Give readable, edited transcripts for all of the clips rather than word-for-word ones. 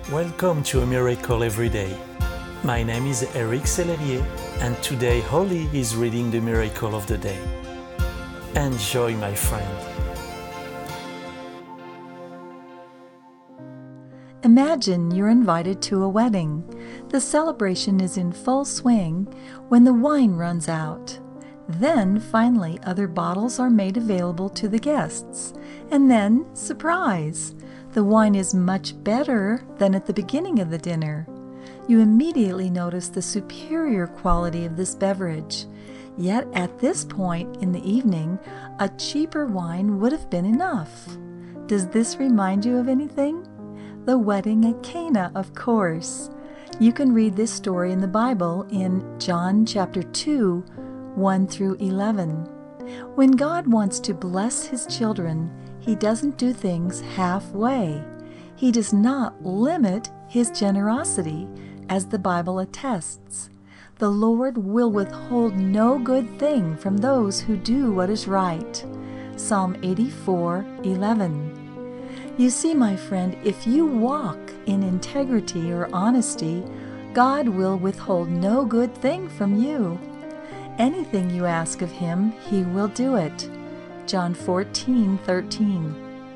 Welcome to A Miracle Every Day. My name is Eric Sellerier, and today Holly is reading the Miracle of the Day. Enjoy, my friend. Imagine you're invited to a wedding. The celebration is in full swing when the wine runs out. Then, finally, other bottles are made available to the guests. And then, surprise! The wine is much better than at the beginning of the dinner. You immediately notice the superior quality of this beverage. Yet at this point in the evening, a cheaper wine would have been enough. Does this remind you of anything? The wedding at Cana, of course. You can read this story in the Bible in John chapter 2, 1 through 11. When God wants to bless His children, He doesn't do things halfway. He does not limit His generosity, as the Bible attests. The Lord will withhold no good thing from those who do what is right. Psalm 84:11. You see, my friend, if you walk in integrity or honesty, God will withhold no good thing from you. Anything you ask of Him, He will do it. John 14:13.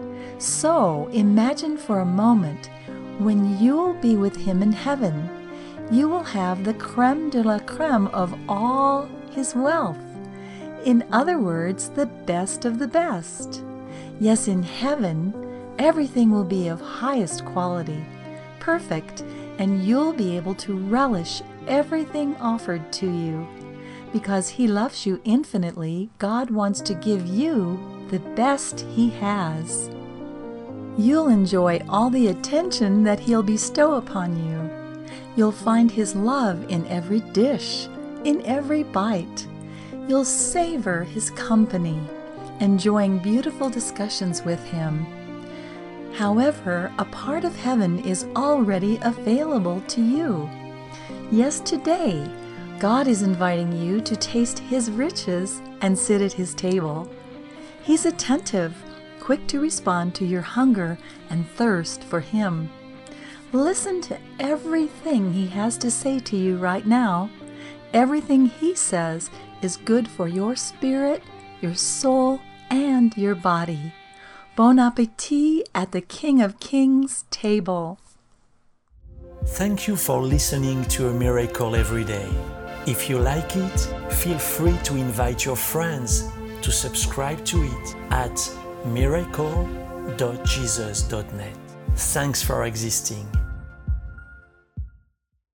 So imagine for a moment when you'll be with Him in heaven. You will have the creme de la creme of all His wealth. In other words, the best of the best. Yes, in heaven, everything will be of highest quality, perfect, and you'll be able to relish everything offered to you. Because He loves you infinitely, God wants to give you the best He has. You'll enjoy all the attention that He'll bestow upon you. You'll find His love in every dish, in every bite. You'll savor His company, enjoying beautiful discussions with Him. However, a part of heaven is already available to you. Yes, today, God is inviting you to taste His riches and sit at His table. He's attentive, quick to respond to your hunger and thirst for Him. Listen to everything He has to say to you right now. Everything He says is good for your spirit, your soul, and your body. Bon appétit at the King of Kings table. Thank you for listening to A Miracle Every Day. If you like it, feel free to invite your friends to subscribe to it at miracle.jesus.net. Thanks for existing.